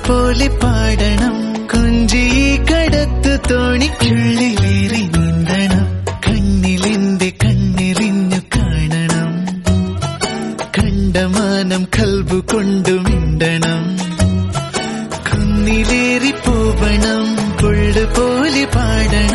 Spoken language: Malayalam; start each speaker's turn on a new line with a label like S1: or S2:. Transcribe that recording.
S1: പോലെ പാടണം. കൊഞ്ചി കടത്തു തോണിക്കുള്ളിലേറി നീന്തണം. കണ്ണിലെന്റെ കണ്ണെറിഞ്ഞു കാണണം. കണ്ടമാനം കൽബു കൊണ്ടു മിണ്ടണം. കുന്നിലേറി പോവണം. പുള്ളു പോലെ പാടണം.